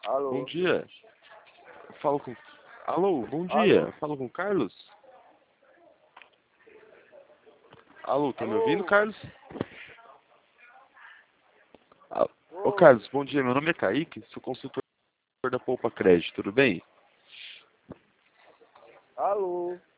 Bom Alô? dia. Falo com... Alô, bom dia. Alô? Falo com o Carlos? Alô, tá me ouvindo, Alô? Carlos? Ô, Oi? Carlos, bom dia. Meu nome é Kaique, sou consultor da Poupa Crédito, tudo bem? Alô?